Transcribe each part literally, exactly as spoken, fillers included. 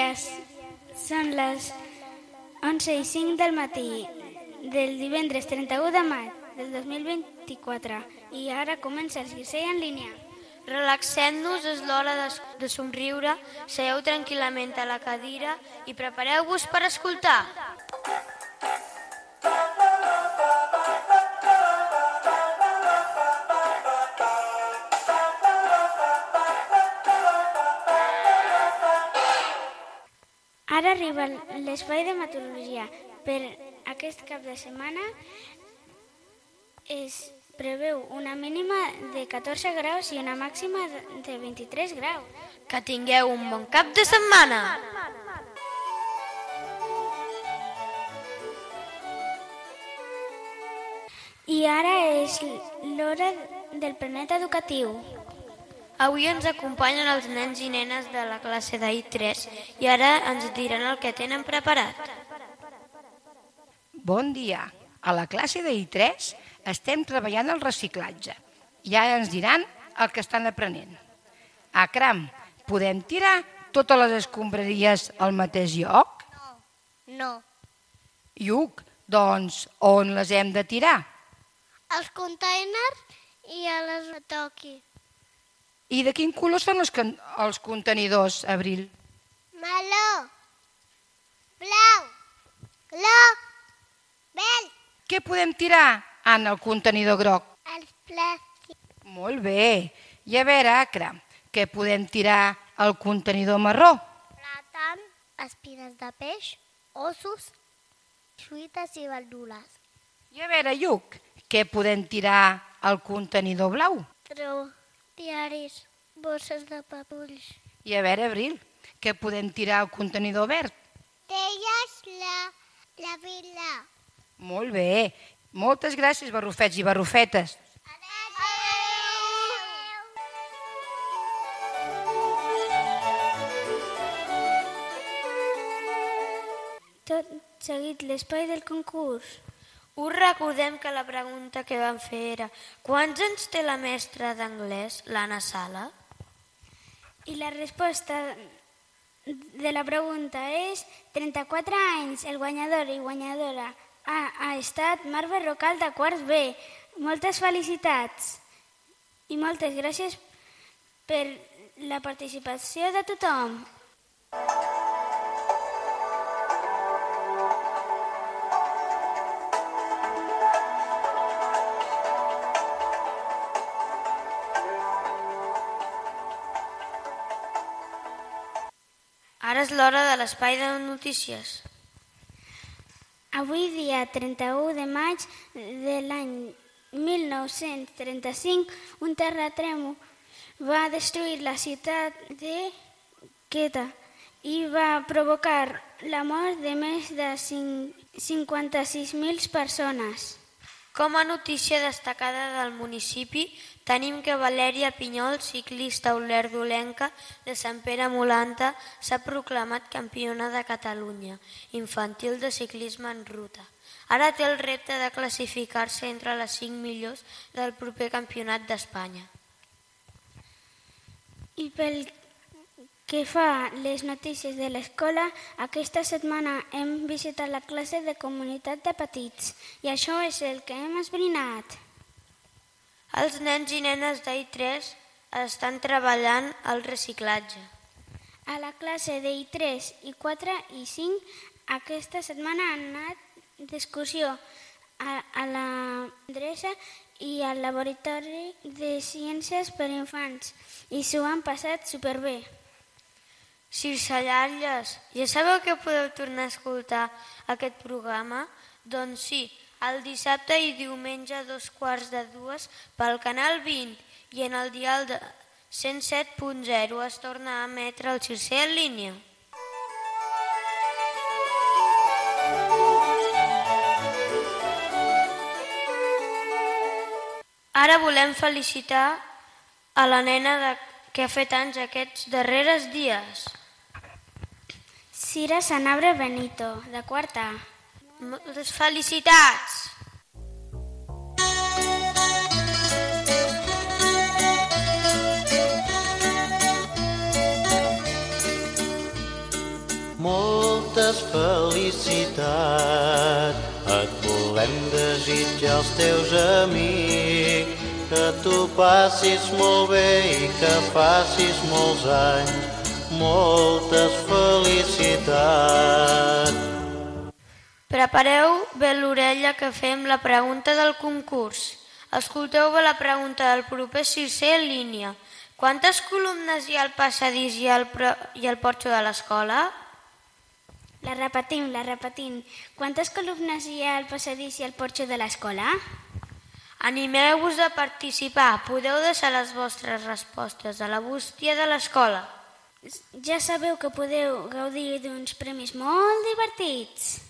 dies. Són les onze i cinc del matí del divendres trenta-u de maig del dos mil vint-i-quatre i ara comença el Girsei en línia. Relaxem-nos, és l'hora de, de somriure, seieu tranquil·lament a la cadira i prepareu-vos per escoltar. Ara arriba l'espai de meteorologia. Per aquest cap de setmana es preveu una mínima de catorze graus i una màxima de vint-i-tres graus. Que tingueu un bon cap de setmana! I ara és l'hora del planeta educatiu. Avui ens acompanyen els nens i nenes de la classe d'A I tres i ara ens diran el que tenen preparat. Bon dia! A la classe d'A I tres estem treballant el reciclatge i ara ens diran el que estan aprenent. Akram, podem tirar totes les escombraries al mateix lloc? No. Lluc, doncs on les hem de tirar? Els containers i a les toqui. I de quin color són els, els contenidors, Abril? Meló, blau, groc, verd. Què podem tirar en el contenidor groc? Els plàstics. Molt bé. I a veure, Akram, què podem tirar al contenidor marró? Plàtan, espines de peix, ossos, fruites i verdures. I a veure, Lluc, què podem tirar al contenidor blau? Tro, diaris, bosses de papulls. I a veure, Abril, què podem tirar al contenidor verd? Teies la, la vila. Molt bé. Moltes gràcies, barrufets i barrufetes. Tot seguit l'espai del concurs. Us recordem que la pregunta que vam fer era quants anys té la mestra d'anglès, l'Anna Sala? I la resposta de la pregunta és trenta-quatre anys. El guanyador i guanyadora ha, ha estat Marc Berrocal de quart B. Moltes felicitats i moltes gràcies per la participació de tothom. Ara és l'hora de l'espai de notícies. Avui, dia trenta-u de maig de l'any mil nou-cents trenta-cinc, un terratrèmol va destruir la ciutat de Quetta i va provocar la mort de més de cinquanta-sis mil persones. Com a notícia destacada del municipi, tenim que Valèria Pinyol, ciclista ollerdolenca de Sant Pere Molanta, s'ha proclamat campiona de Catalunya infantil de ciclisme en ruta. Ara té el repte de classificar-se entre les cinc millors del proper campionat d'Espanya. I pel que fa les notícies de l'escola, aquesta setmana hem visitat la classe de comunitat de petits i això és el que hem esbrinat. Els nens i nenes d'A I tres estan treballant al reciclatge. A la classe d'A I tres, I quatre i cinc aquesta setmana han anat d'excursió a, a la adreça i al laboratori de ciències per infants i s'ho han passat superbé. Circellarles, ja sabeu que podeu tornar a escoltar aquest programa? Doncs sí, el dissabte i diumenge a dos quarts de dues pel canal vint i en el dial de cent set punt zero es torna a emetre el Girsei en línia. Ara volem felicitar a la nena de, que ha fet anys aquests darrers dies. Cira Sanabria Benito, de quarta. Moltes felicitats! felicitat. Et volem desitjar als teus amics que tu passis molt bé i que facis molts anys. Moltes felicitats. Prepareu bé l'orella que fem la pregunta del concurs. Escolteu bé la pregunta del proper sisè en línia. Quantes columnes hi ha al passadís i al, i al porxo de l'escola? La repetim, la repetim. Quantes columnes hi ha al passadís i al porxo de l'escola? Animeu-vos a participar. Podeu deixar les vostres respostes a la bústia de l'escola. Ja sabeu que podeu gaudir d'uns premis molt divertits.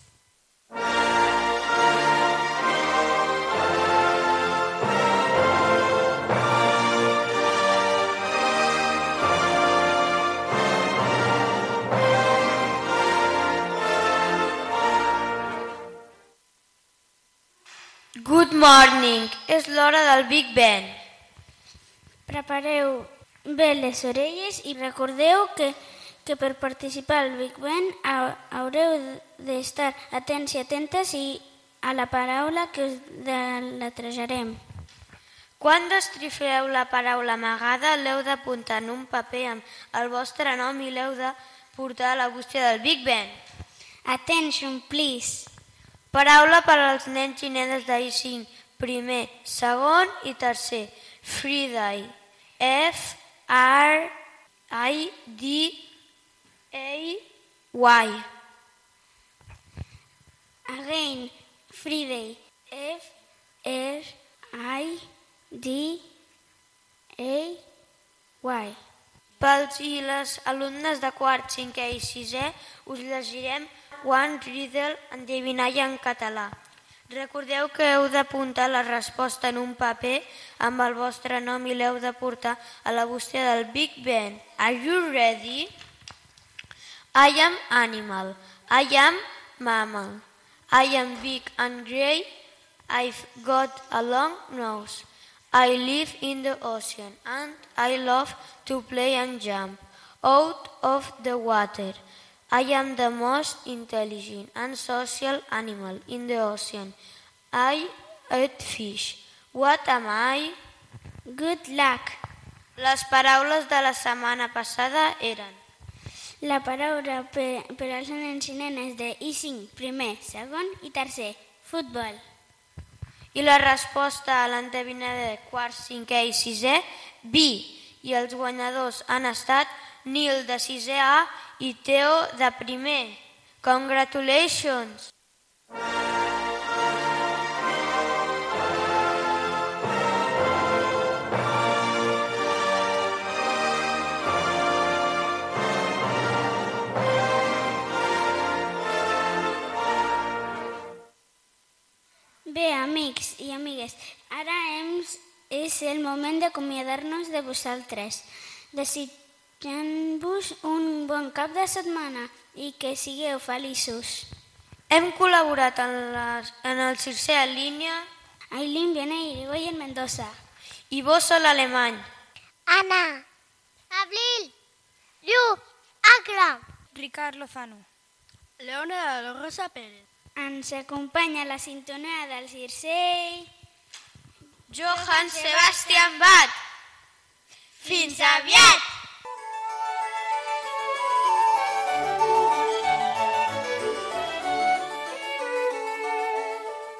Good morning! És l'hora del Big Ben. Prepareu bé les orelles i recordeu que, que per participar al Big Ben haureu d'estar atents i atentes i a la paraula que us deletrejarem. Quan desxifreu la paraula amagada, l'heu d'apuntar en un paper amb el vostre nom i l'heu de portar a la bústia del Big Ben. Attention, please! Paraula per als nens i nenes d'I cinc, primer, segon i tercer. Friday. F R I D A Y. Again, Friday. F R I D A Y. Pels i les alumnes de quart, cinquè i sisè us llegirem One Riddle endevinalla en català. Recordeu que heu d'apuntar la resposta en un paper amb el vostre nom i l'heu de portar a la bústia del Big Ben. Are you ready? I am animal. I am mammal. I am big and grey. I've got a long nose. I live in the ocean and I love to play and jump out of the water. I am the most intelligent and social animal in the ocean. I eat fish. What am I? Good luck! Les paraules de la setmana passada eren: la paraula per, per als nens i nenes de I cinc, primer, segon i tercer, futbol. I la resposta a l'endevinada de quart, cinquè i sisè, vi. I els guanyadors han estat Nil de sisè A i Teo de primer. Congratulations! Bé, amics i amigues, ara hem, és el moment d'acomiadar-nos de vosaltres. Desitjant-vos un bon cap de setmana i que sigueu feliços. Hem col·laborat en, les, en el sisè en línia Aileen Vianey, Irigoyen Mendoza i vos a l'alemany. Ana, Abril, Llu, Akram, Ricard Lozano, Leona de la Rosa Pérez. Ens acompanya la sintonia del Circei Johann Sebastian Bach. Fins aviat!